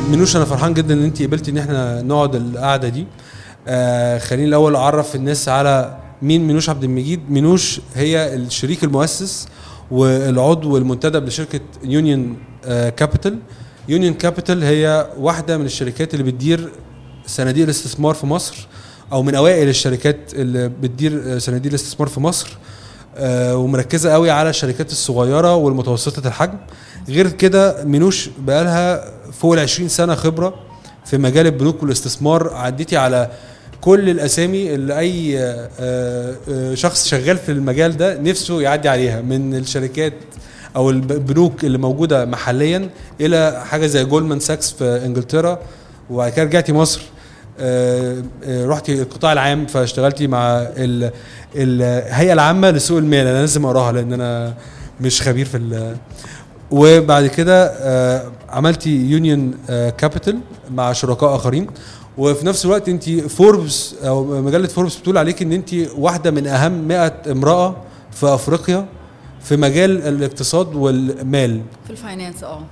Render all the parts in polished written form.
منوش انا فرحان جدا ان انت قبلتي ان احنا نقعد القعده دي. خليني الاول اعرف الناس على مين منوش عبد المجيد. منوش هي الشريك المؤسس والعضو المنتدب لشركه يونيون كابيتال. يونيون كابيتال هي واحده من الشركات اللي بتدير صناديق الاستثمار في مصر، او من اوائل الشركات اللي بتدير صناديق الاستثمار في مصر، ومركزه قوي على الشركات الصغيره والمتوسطه الحجم. غير كده منوش بقالها فوق 20 سنه خبره في مجال البنوك والاستثمار. عديتي على كل الاسامي اللي اي شخص شغال في المجال ده نفسه يعدي عليها، من الشركات او البنوك اللي موجوده محليا الى حاجه زي جولمان ساكس في انجلترا، وبعد كده رجعتي مصر. رحتي القطاع العام فاشتغلتي مع الهيئه العامه لسوق المال. انا لازم اقراها لان انا مش خبير في وبعد كده عملتي يونيون كابيتال مع شركاء اخرين. وفي نفس الوقت انت فوربس او مجله فوربس بتقول عليك ان انت واحده من اهم 100 امراه في افريقيا في مجال الاقتصاد والمال في الفاينانس.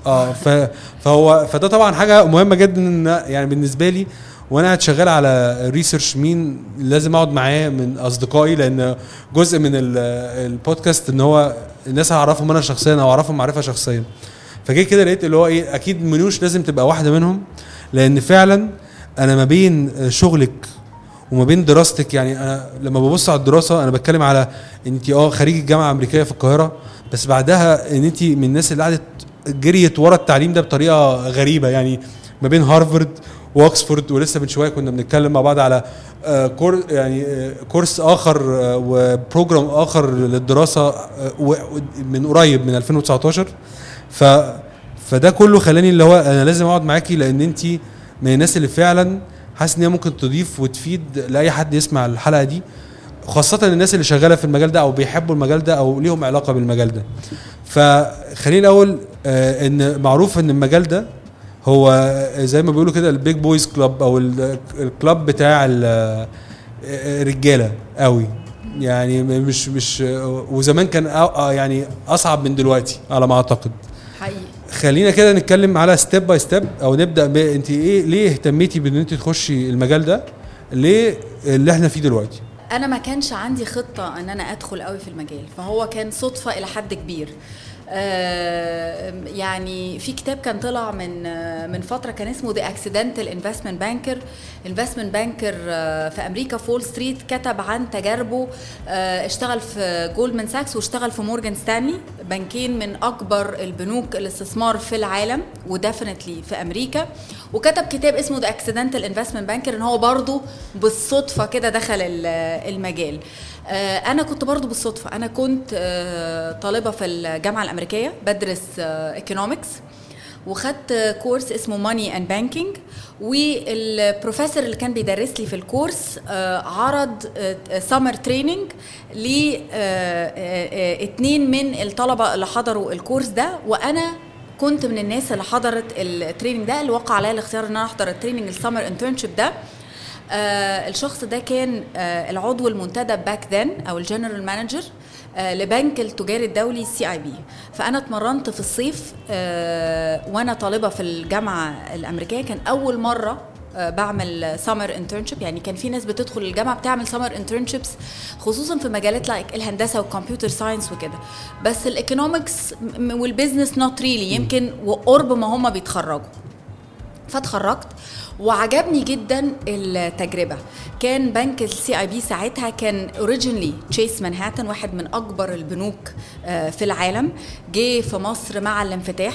فده طبعا حاجه مهمه جدا يعني بالنسبه لي. وانا قاعد شغال على ريسيرش مين لازم اقعد معاه من اصدقائي، لان جزء من البودكاست ان هو الناس اعرفهم انا شخصيا او اعرفهم معرفه شخصيا. فجاي كده لقيت اللي هو ايه، اكيد منوش لازم تبقى واحده منهم، لان فعلا انا ما بين شغلك وما بين دراستك. يعني انا لما ببص على الدراسه انا بتكلم على انت خريج الجامعه الامريكيه في القاهره، بس بعدها ان انت من الناس اللي قعدت جريت ورا التعليم ده بطريقه غريبه. يعني ما بين هارفارد واكسفورد، ولسه من شويه كنا بنتكلم مع بعض على كورس اخر وبروجرام اخر للدراسه من قريب من 2019. فده كله خلاني اللي هو انا لازم اقعد معاكي، لان انت من الناس اللي فعلا حاسس ان هي ممكن تضيف وتفيد لاي حد يسمع الحلقه دي، خاصه الناس اللي شغاله في المجال ده او بيحبوا المجال ده او ليهم علاقه بالمجال ده. فخليني الاول ان معروف ان المجال ده هو زي ما بيقولوا كده البيج بويز كلاب، او الكلاب بتاع الرجاله قوي. يعني مش وزمان كان يعني اصعب من دلوقتي على ما اعتقد. حقيقي. خلينا كده نتكلم على ستيب باي ستيب، او نبدا انت ليه اهتميتي بان انت تخشي المجال ده، ليه اللي احنا فيه دلوقتي؟ انا ما كانش عندي خطه ان انا ادخل قوي في المجال، فهو كان صدفه الى حد كبير. يعني في كتاب كان طلع من فتره كان اسمه The Accidental Investment Banker. في امريكا في وول ستريت كتب عن تجاربه. اشتغل في جولدمان ساكس واشتغل في مورجان ستانلي، بنكين من اكبر البنوك الاستثمار في العالم وديفينتلي في امريكا. وكتب كتاب اسمه The Accidental Investment Banker، ان هو برضو بالصدفه كده دخل المجال. انا كنت برضو بالصدفه، انا كنت طالبه في الجامعه الامريكيه بدرس ايكونومكس، وخدت كورس اسمه ماني اند بانكينج. والبروفيسور اللي كان بيدرس لي في الكورس عرض سمر تريننج ل2 من الطلبه اللي حضروا الكورس ده، وانا كنت من الناس اللي حضرت التريننج ده، اللي وقع عليا الاختيار ان انا احضر التريننج السمر انترنشيب ده. الشخص ده كان العضو المنتدب باك ذن او الجنرال مانجر لبنك التجاري الدولي CIB. فانا اتمرنت في الصيف وانا طالبه في الجامعه الامريكيه. كان اول مره بعمل سمر انترنشيب، يعني كان في ناس بتدخل الجامعه بتعمل سمر انترنشيبس خصوصا في مجالات لايك الهندسه والكمبيوتر ساينس وكده، بس الايكونومكس والبيزنس نوت ريلي، يمكن وقرب ما هم بيتخرجوا. فاتخرجت وعجبني جدا التجربه. كان بنك CIB ساعتها كان اوريجينلي تشيس مانهاتن، واحد من اكبر البنوك في العالم. جه في مصر مع الانفتاح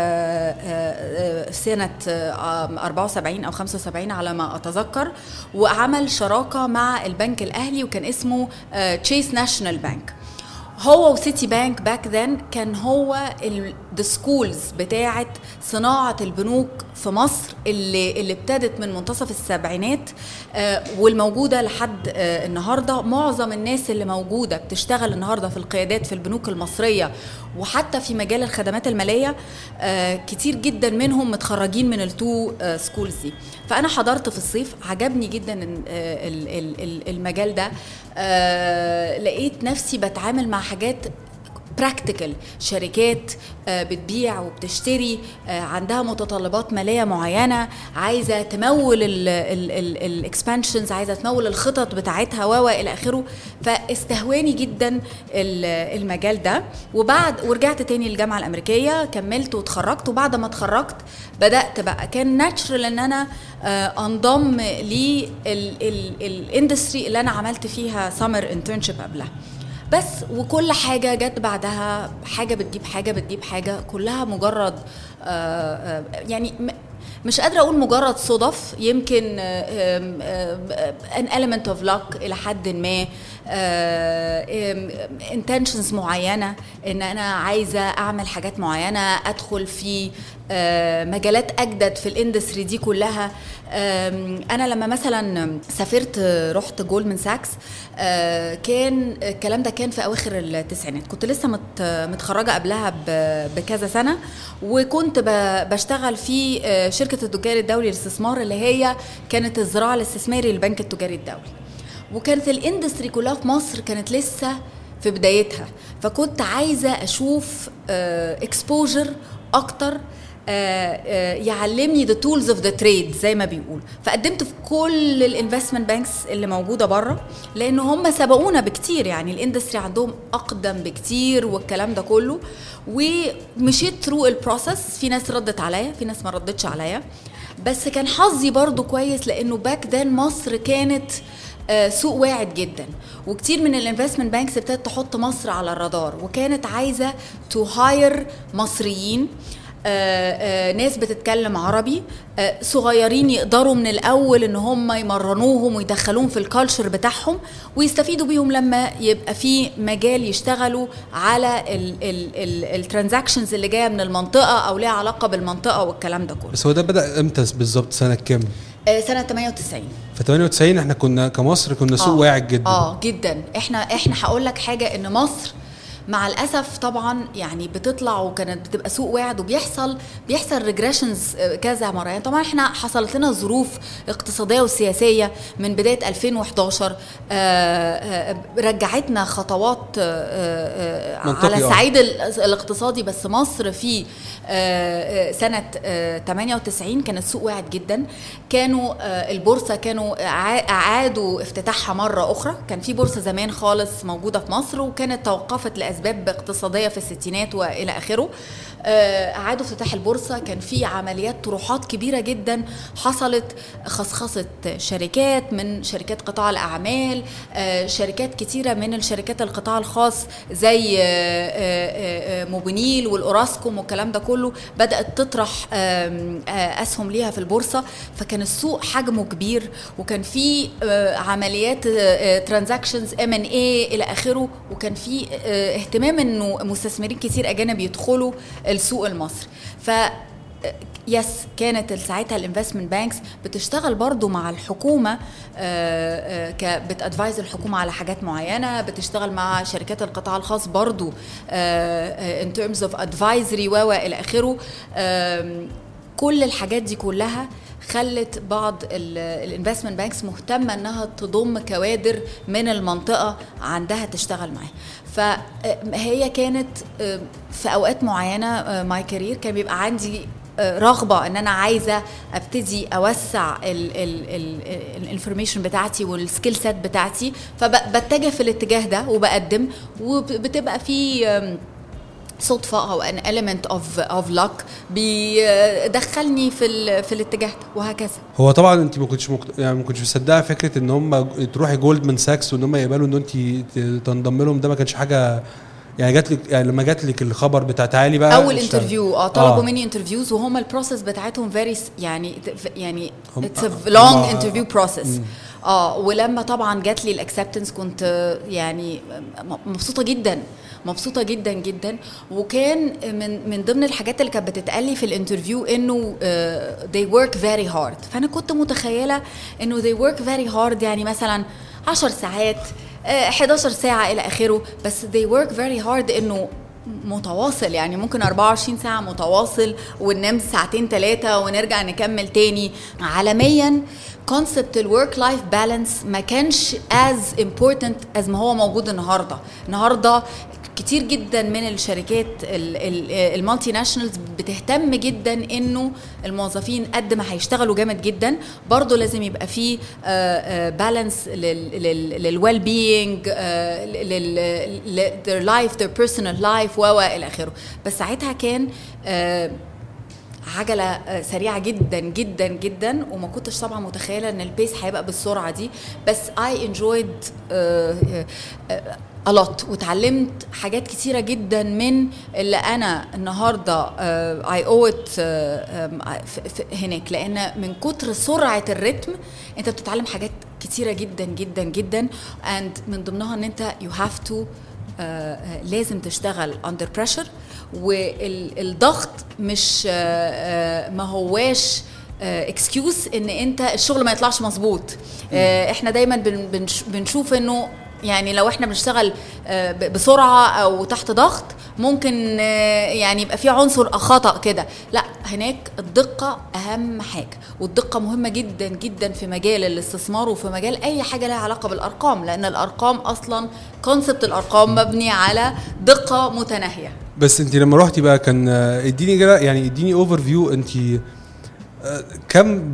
سنه 74 او 75 على ما اتذكر، وعمل شراكه مع البنك الاهلي وكان اسمه تشيس ناشونال بانك. هو وسيتي بانك باك ذن كان هو السكولز بتاعه صناعه البنوك في مصر اللي ابتدت من منتصف السبعينات والموجوده لحد النهارده. معظم الناس اللي موجوده بتشتغل النهارده في القيادات في البنوك المصريه وحتى في مجال الخدمات الماليه، كتير جدا منهم متخرجين من التو سكولز دي. فانا حضرت في الصيف، عجبني جدا المجال ده. لقيت نفسي بتعامل مع حاجات براكتيكال، شركات بتبيع وبتشتري، عندها متطلبات ماليه معينه، عايزه تمول الاكسبانشنز، عايزه تمول الخطط بتاعتها والى اخره. فاستهواني جدا المجال ده. ورجعت تاني للجامعه الامريكيه، كملت واتخرجت. وبعد ما اتخرجت بدات بقى كان ناتشرال ان انا انضم للاندستري اللي انا عملت فيها سمر انترنشيب قبلها. بس وكل حاجة جت بعدها، حاجة بتجيب حاجة بتجيب حاجة، كلها مجرد يعني مش قادرة أقول مجرد صدف، يمكن an element of luck إلى حد ما، intentions معينة، إن أنا عايزة أعمل حاجات معينة، أدخل في مجالات أجدد في الاندستري دي كلها. أنا لما مثلا سافرت رحت جولدمان ساكس، كان الكلام ده كان في أواخر التسعينات، كنت لسه متخرجة قبلها بكذا سنة، وكنت بشتغل في شركة التجاري الدولي للاستثمار، اللي هي كانت الذراع الاستثماري للبنك التجاري الدولي. وكانت الاندستري كلها في مصر كانت لسه في بدايتها، فكنت عايزة أشوف exposure أكتر، يعلمني the tools of the trade زي ما بيقول. فقدمت في كل الانفستمنت بانكس اللي موجوده بره، لان هم سبقونا بكتير، يعني الاندستري عندهم اقدم بكتير والكلام ده كله. ومشيت ثرو البروسيس، في ناس ردت عليا، في ناس ما ردتش عليا، بس كان حظي برضو كويس، لانه باك دان مصر كانت سوق واعد جدا، وكتير من الانفستمنت بانكس ابتدت تحط مصر على الرادار، وكانت عايزه تو هاير مصريين، ناس بتتكلم عربي، صغيرين يقدروا من الاول ان هم يمرنوهم ويدخلوهم في الكالتشر بتاعهم، ويستفيدوا بيهم لما يبقى في مجال يشتغلوا على الترانزاكشنز اللي جايه من المنطقه او ليها علاقه بالمنطقه والكلام ده كله. بس هو ده بدا امتى بالظبط؟ سنه كام؟ سنه 98. في 98 احنا كنا كمصر كنا سوق واعد جدا. جدا. احنا هقول لك حاجه، ان مصر مع الاسف طبعا يعني بتطلع، وكانت بتبقى سوق واعد، وبيحصل ريجريشنز كذا مره. يعني طبعا احنا حصلت لنا ظروف اقتصاديه وسياسيه من بدايه 2011 رجعتنا خطوات على الصعيد الاقتصادي. بس مصر في سنه 98 كانت سوق واعد جدا. كانوا البورصه كانوا اعادوا افتتاحها مره اخرى. كان في بورصه زمان خالص موجوده في مصر، وكانت توقفت لأسباب اقتصادية في الستينات وإلى آخره. أعادوا افتتاح البورصة، كان في عمليات طروحات كبيرة جدا حصلت، خصخصة شركات من شركات قطاع الأعمال، شركات كتيرة من الشركات القطاع الخاص زي موبينيل والأوراسكوم والكلام ده كله بدأت تطرح أسهم ليها في البورصة. فكان السوق حجمه كبير، وكان في عمليات ترانزاكشنز M&A إلى آخره، وكان في اهتمام انه مستثمرين كتير اجانب يدخلوا السوق المصري. ف يس كانت ساعتها الانفستمنت بانكس بتشتغل برضو مع الحكومه، بتادفايز الحكومه على حاجات معينه، بتشتغل مع شركات القطاع الخاص برضو in terms of advisory والى اخره. كل الحاجات دي كلها خلت بعض الانفستمنت بانكس مهتمه انها تضم كوادر من المنطقه عندها تشتغل معاها. فهي كانت في اوقات معينه ماي كارير كان بيبقى عندي رغبه ان انا عايزه ابتدي اوسع الانفورميشن بتاعتي والسكيل سيت بتاعتي، فبتجه في الاتجاه ده وبقدم، وبتبقى في صدفة أو an element of luck بيدخلني في الاتجاه ده، وهكذا. هو طبعا انت ما كنتش مصدقه فكره ان هم تروحي جولدمان ساكس وان هم يقبلوا ان انت تنضم لهم، ده ما كانش حاجه يعني جات لك، يعني لما جات لك الخبر بتاع تعالي بقى اول انترفيو طلبوا مني انترفيوز، وهم البروسيس بتاعتهم يعني it's a long interview process. ولما طبعا جات لي الاكسبتنس كنت يعني مبسوطه جدا جدا. وكان من ضمن الحاجات اللي كانت بتتقال لي في الانترفيو انه they work very hard. فانا كنت متخيله انه they work very hard يعني مثلا 10 ساعات 11 ساعه الى اخره، بس they work very hard انه متواصل، يعني ممكن 24 ساعة متواصل وننام ساعتين 3 ونرجع نكمل تاني. عالميا concept الwork life balance ما كانش as important as ما هو موجود النهاردة كتير جدا من الشركات المالتي ناشونالز بتهتم جدا انه الموظفين قد ما هيشتغلوا جامد جدا برضو لازم يبقى فيه بالانس للويل بينج their life their personal life والى اخره. بس ساعتها كان عجلة سريعة جدا جدا جدا وما كنتش طبعا متخيلة ان البيس هيبقى بالسرعة دي. بس I enjoyed a lot وتعلمت حاجات كتيرة جدا من اللي انا النهاردة I owe it هناك، لان من كتر سرعة الريتم انت بتتعلم حاجات كتيرة جدا جدا جدا and من ضمنها ان انت you have to لازم تشتغل under pressure. والضغط مش ما هواش اكسكيوز ان انت الشغل ما يطلعش مظبوط. احنا دايما بنشوف انه يعني لو احنا بنشتغل بسرعه او تحت ضغط ممكن يعني يبقى في عنصر خطأ كده. لا، هناك الدقه اهم حاجه، والدقه مهمه جدا جدا في مجال الاستثمار وفي مجال اي حاجه لها علاقه بالارقام، لان الارقام اصلا كونسبت الارقام مبني على دقه متناهيه. بس انت لما روحتي بقى كان اديني كده يعني اديني اوفر فيو، انت كم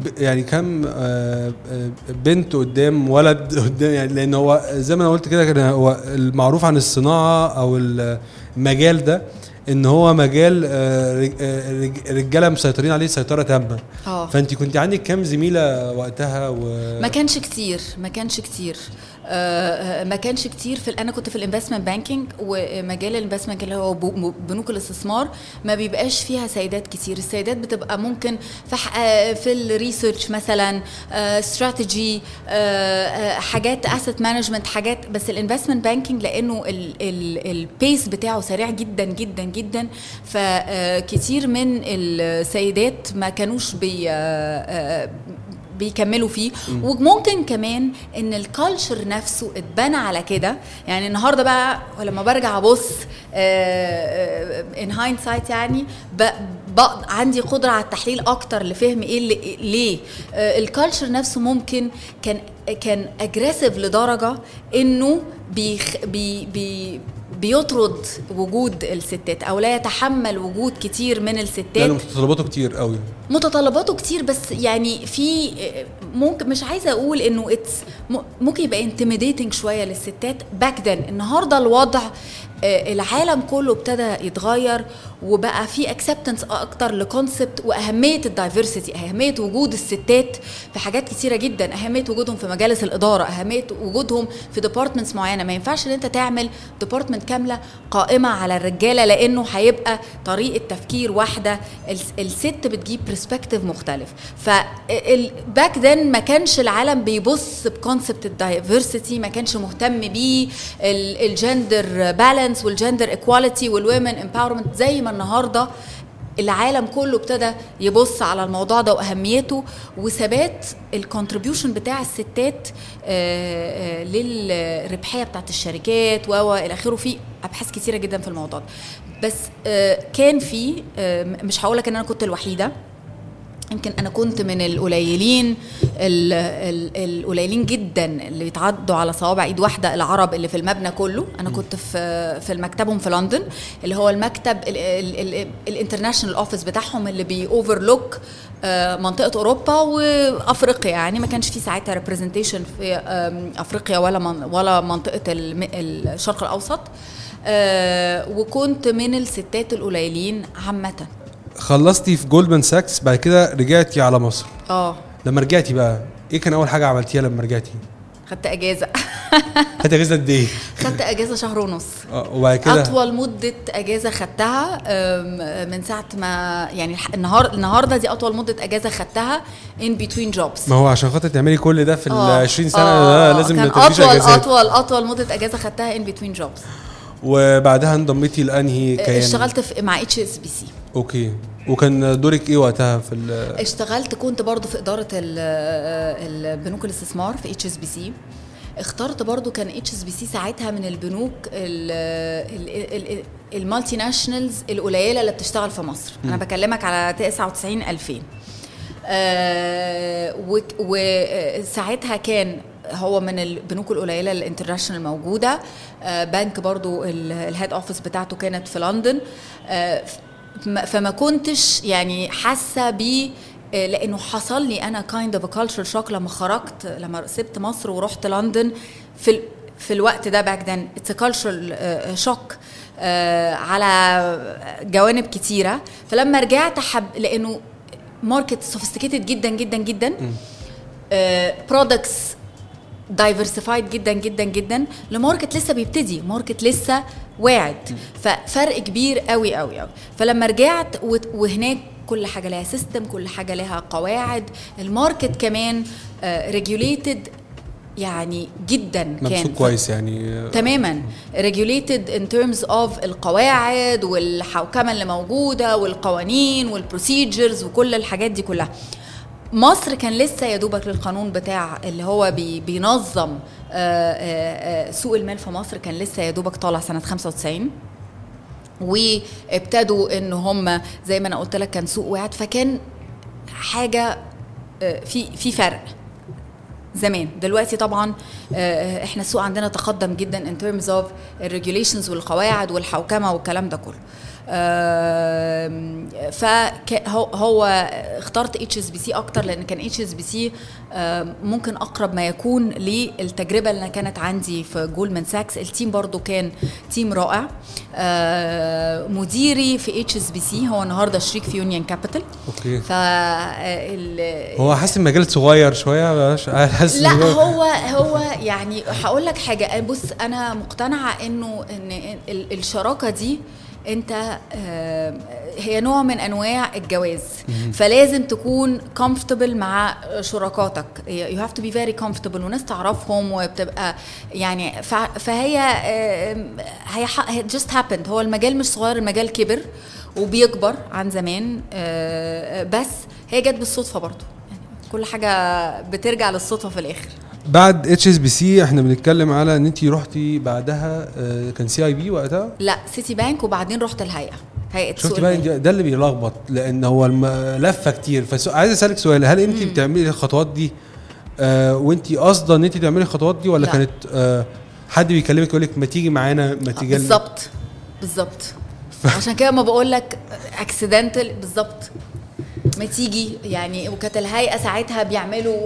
بنت قدام ولد قدام يعني، لان هو زي ما انا قلت كده كان هو المعروف عن الصناعه او المجال ده ان هو مجال رجاله مسيطرين عليه سيطره تامه. فانت كنت عندك كام زميله وقتها؟ ما كانش كتير ما كانش كتير انا كنت في الانفستمنت بانكينج، ومجال الانفستمنت اللي هو بنوك الاستثمار ما بيبقاش فيها سيدات كتير. السيدات بتبقى ممكن في الريسيرش مثلا، استراتيجي، حاجات اسيت مانجمنت، حاجات. بس الانفستمنت بانكينج لانه البيس بتاعه سريع جدا جدا جدا، فكتير من السيدات ما كانوش بيكملوا فيه. وممكن كمان ان الكالتشر نفسه اتبنى على كده. يعني النهارده بقى لما برجع ابص ان هايندسايت يعني عندي قدره على التحليل اكتر لفهم ايه اللي ليه الكالتشر نفسه ممكن كان اجريسيف لدرجه انه بيطرد وجود الستات او لا يتحمل وجود كتير من الستات. لانه متطلباته كتير قوي، متطلباته كتير. بس يعني في ممكن مش عايزه اقول انه ممكن يبقى انتميديتنج شويه للستات باك ذن. النهارده الوضع العالم كله ابتدى يتغير وبقى في اكسبتنس اكتر لكونسبت واهميه الدايفرسيتي، اهميه وجود الستات في حاجات كتيره جدا، اهميه وجودهم في مجالس الاداره، اهميه وجودهم في ديبارتمنتس معينه. ما ينفعش ان انت تعمل ديبارتمنت كامله قائمه على الرجاله، لانه هيبقى طريقه تفكير واحده، الست بتجيب برسبكتيف مختلف. فباك ذن ما كانش العالم بيبص بكونسبت الدايفرسيتي، ما كانش مهتم بيه الجندر بالانس والجندر ايكواليتي والومن امباورمنت زي ما النهارده العالم كله ابتدى يبص على الموضوع ده واهميته وثبات الكونتريبيوشن بتاع الستات للربحيه بتاعت الشركات والى اخره. في ابحاث كتيره جدا في الموضوع ده. بس كان في مش هقول لك ان انا كنت الوحيده، يمكن انا كنت من القليلين القليلين جدا اللي يتعدوا على صوابع ايد واحده العرب اللي في المبنى كله. انا كنت في المكتبهم في لندن، اللي هو المكتب الانترناشونال اوفيس بتاعهم اللي بيوفرلوك منطقه اوروبا وافريقيا. يعني ما كانش في ساعتها ريبريزنتيشن في افريقيا ولا منطقه الشرق الاوسط. وكنت من الستات القليلين عامه. خلصتي في جولدمان ساكس، بعد كده رجعتي على مصر. لما رجعتي بقى ايه كان اول حاجه عملتيها لما رجعتي؟ خدت اجازه. خدت اجازه قد ايه؟ خدت اجازه شهر ونص. وبعد كده اطول مده اجازه خدتها من ساعه ما يعني النهارده دي اطول مده اجازه خدتها in between jobs. ما هو عشان خاطر تعملي كل ده في ال 20 سنه لازم مفيش اجازات. اطول مده اجازه خدتها in between jobs. وبعدها انضميتي لانهي كيان؟ اشتغلت مع HSBC. اوكي. وكان دورك ايه وقتها في اشتغلت كنت برضو في اداره البنوك الاستثمار في HSBC. اخترت برضو كان HSBC ساعتها من البنوك المالتي ناشونالز القليله اللي بتشتغل في مصر. انا بكلمك على 99 2000. وساعتها كان هو من البنوك القليله الانترناشونال موجوده. بنك برضو الهيد اوفيس بتاعته كانت في لندن. فما كنتش يعني حاسه بيه، لانه حصل لي انا kind of a cultural shock لما سبت مصر ورحت لندن في الوقت ده. باك then it's a cultural shock على جوانب كتيره. فلما رجعت لانه ماركت سوفيستيكيتد جدا جدا جدا، برودكتس دايفرسيفايد جدا جدا جدا، لماركت لسه بيبتدي، ماركت لسه واعد، ففرق كبير قوي قوي قوي. فلما رجعت وهناك كل حاجه لها سيستم، كل حاجه لها قواعد، الماركت كمان ريجوليتد يعني جدا، كان كويس يعني تماما regulated in terms of القواعد والحوكمة اللي موجودة والقوانين والبروسيجرز وكل الحاجات دي كلها. مصر كان لسه يدوبك للقانون بتاع اللي هو بينظم سوق المال في مصر، كان لسه يدوبك طالع سنة 95، وابتدوا ان هم زي ما انا قلت لك كان سوق واعد، فكان حاجة في فرق زمان. دلوقتي طبعا احنا السوق عندنا تقدم جدا in terms of regulations والقواعد والحوكمة والكلام ده كله. فهو اخترت HSBC اكتر لان كان HSBC ممكن اقرب ما يكون للتجربة اللي كانت عندي في جولدمان ساكس. التيم برضو كان تيم رائع. مديري في HSBC هو النهارده شريك في يونيون كابيتال. اوكي. هو حاسس المجال صغير شويه، حاسس لا هو يعني هقول لك حاجه. بص انا مقتنعه ان الشراكه دي انت هي نوع من انواع الجواز، فلازم تكون comfortable مع شركاتك. you have to be very comfortable وناس تعرفهم وبتبقى يعني فهي just happened. هو المجال مش صغير، المجال كبر وبيكبر عن زمان، بس هي جت بالصدفه برضو. يعني كل حاجه بترجع للصدفه في الاخر. بعد HSBC احنا بنتكلم على ان انتي رحتي بعدها كان CIB وقتها؟ لا سيتي بانك، وبعدين رحت هيئه شفت بقى ده اللي بيلخبط لان هو لفه كتير. فعايز اسالك سؤال، هل انتي بتعملي الخطوات دي وانتي قاصده ان انتي تعملي الخطوات دي، ولا لا. كانت حد بيكلمك يقول لك ما تيجي معانا ما تيجي؟ بالظبط عشان كده ما بقول لك اكسيدنتال بالظبط ما تيجي يعني. وكانت الهيئه ساعتها بيعملوا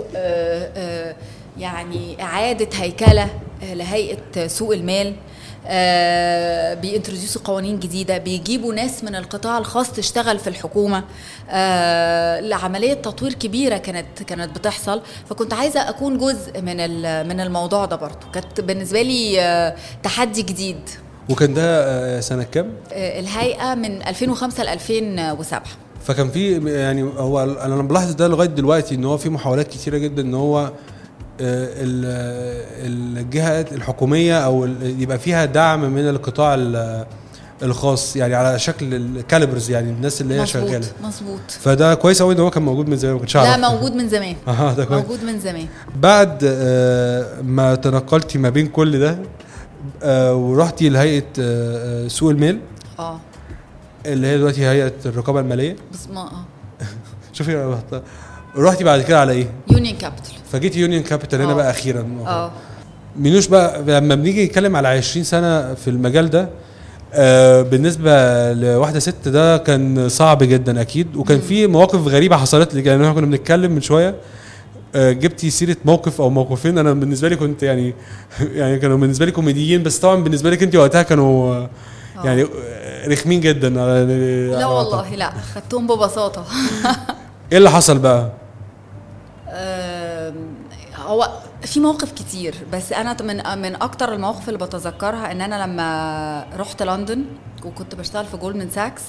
يعني اعاده هيكله لهيئه سوق المال، بينتروديوسوا قوانين جديده، بيجيبوا ناس من القطاع الخاص تشتغل في الحكومه، لعمليه تطوير كبيره كانت بتحصل. فكنت عايزه اكون جزء من الموضوع ده برضو. كانت بالنسبه لي تحدي جديد. وكان ده سنه كام؟ الهيئه من 2005 ل 2007. فكان في يعني هو انا بلاحظ ده لغايه دلوقتي ان هو في محاولات كتيره جدا ان هو الجهات الحكوميه او يبقى فيها دعم من القطاع الخاص، يعني على شكل الكاليبرز، يعني الناس اللي هي شغاله. مظبوط. فده كويس قوي ان هو كان موجود من زمان، ما كنتش اعرف. لا موجود من زمان. ده كويس. موجود من زمان. بعد ما تنقلتي ما بين كل ده ورحتي لهيئه سوق المال اللي هي دلوقتي هيئه الرقابه الماليه. بس ما شوفي رحتي بعد كده على ايه؟ يونيون كابيتال. فجيتي يونيون كابيتال هنا بقى اخيرا. مينوش بقى لما بنيجي نتكلم على 20 سنه في المجال ده، بالنسبه لواحده ست ده كان صعب جدا اكيد. وكان في مواقف غريبه حصلت لي، يعني احنا كنا بنتكلم من شويه جبتي سيره موقف او موقفين انا بالنسبه لي كنت يعني كانوا بالنسبه لي كوميديين، بس طبعا بالنسبه لك انت وقتها كانوا يعني رخمين جدا. لا والله لا، خدتهم ببساطه. ايه اللي حصل بقى؟ هو في مواقف كتير، بس انا من اكتر المواقف اللي بتذكرها ان انا لما رحت لندن وكنت بشتغل في جولدمان ساكس،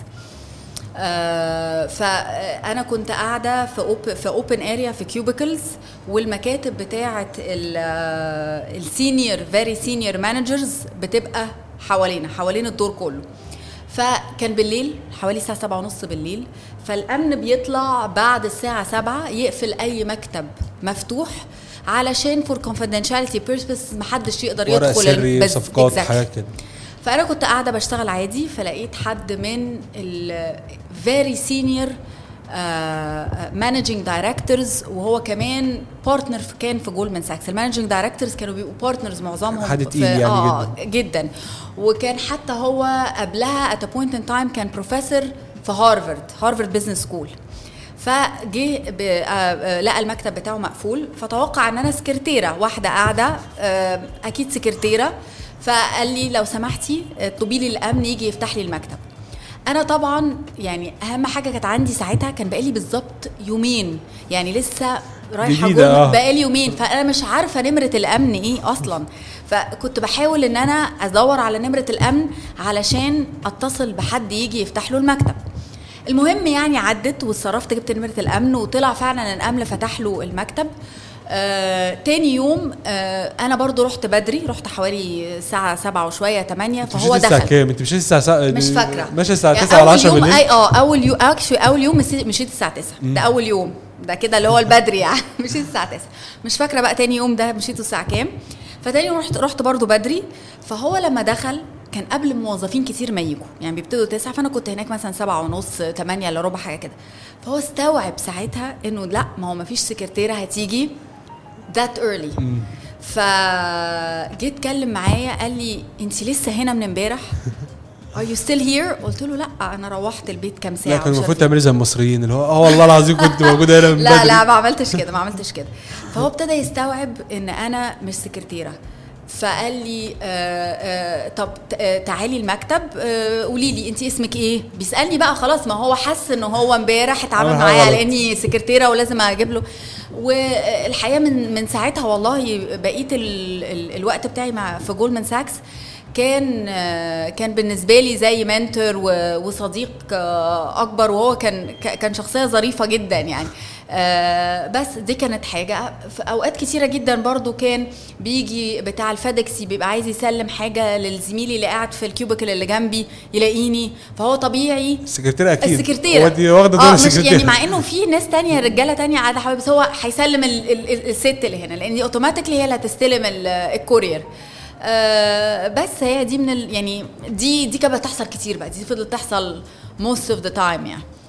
فانا كنت قاعده في اوبن اريا في كيوبيكلز، والمكاتب بتاعه السينيور فيري سينيور مانجرز بتبقى حوالين الدور كله. فكان بالليل حوالي الساعه 7:30 بالليل، فالامن بيطلع بعد الساعه 7 يقفل اي مكتب مفتوح علشان فور confidentiality purpose محدش يقدر يدخل سري صفقات حاجات كده. فانا كنت قاعده بشتغل عادي، فلقيت حد من ال very senior مانجينج دايركتورز، وهو كمان بارتنر كان في جولدمان ساكس. المانجينج دايركتورز كانوا بيبقوا بارتنرز معظمهم حد تقيل يعني جدا. وكان حتى هو قبلها at a point in time كان بروفيسور في هارفارد بزنس سكول. فجه لقى المكتب بتاعه مقفول، فتوقع ان انا سكرتيره واحده قاعده، اكيد سكرتيره. فقال لي لو سمحتي اطلبي لي الامن يجي يفتح لي المكتب. انا طبعا يعني اهم حاجه كانت عندي ساعتها، كان بقالي بالظبط يومين، يعني لسه رايحه بقالي يومين، فانا مش عارفه نمره الامن ايه اصلا. فكنت بحاول ان انا ادور على نمره الامن علشان اتصل بحد يجي يفتح له المكتب. المهم يعني عدت واتصرفت، جبت نمره الامن وطلع فعلا الامن فتح له المكتب. تاني يوم انا برضو رحت بدري، رحت حوالي الساعه 7 وشويه 8. فهو دخل الساعه كام؟ انت مشيتي الساعه مش فاكره، ماشي الساعه 9 ولا 10 بالليل؟ اول يوم مشيت الساعه 9. ده اول يوم ده كده اللي هو البدري يعني مشيت الساعه 9. مش فاكره بقى تاني يوم ده مشيته الساعه كام. فتاني يوم رحت برضو بدري. فهو لما دخل كان قبل موظفين كتير ما يجوا، يعني بيبتدوا 9، فانا كنت هناك مثلا 7:30 8 الا ربع حاجه كده. فهو استوعب ساعتها انه لا، ما هو ما فيش سكرتيره هتيجي that early. فجيت اتكلم معايا قال لي انت لسه هنا من امبارح؟ are you still here؟ قلت له لا، انا روحت البيت كام ساعه. لا، كان المفروض تعملي زي المصريين اللي هو والله العظيم كنت موجوده هنا من لا بدري. لا، ما عملتش كده. فهو ابتدى يستوعب ان انا مش سكرتيره. فقال لي طب تعالي المكتب، قولي لي انت اسمك ايه. بيسالني بقى خلاص، ما هو حس انه هو امبارح اتعامل معايا على اني سكرتيره ولازم اجيب له. والحقيقه من ساعتها والله بقيت الوقت بتاعي في جولدمان ساكس كان بالنسبه لي زي منتور وصديق اكبر. وهو كان شخصيه ظريفه جدا يعني. بس دي كانت حاجه. في اوقات كتيره جدا برضو كان بيجي بتاع الفادكسي بيبقى عايز يسلم حاجه للزميلي اللي قاعد في الكيوبيكل اللي جنبي، يلاقيني. فهو طبيعي السكرتيره اكيد السكرتيره ودي واخده دور السكرتيره، يعني مع انه في ناس تانية رجاله تانية قاعده حبيبي، بس هو هيسلم الست اللي هنا لان اوتوماتيكلي هي اللي هتستلم الكورير. بس هي دي يعني دي كانت بتحصل كتير بقى، دي فضلت تحصل most of the time يعني.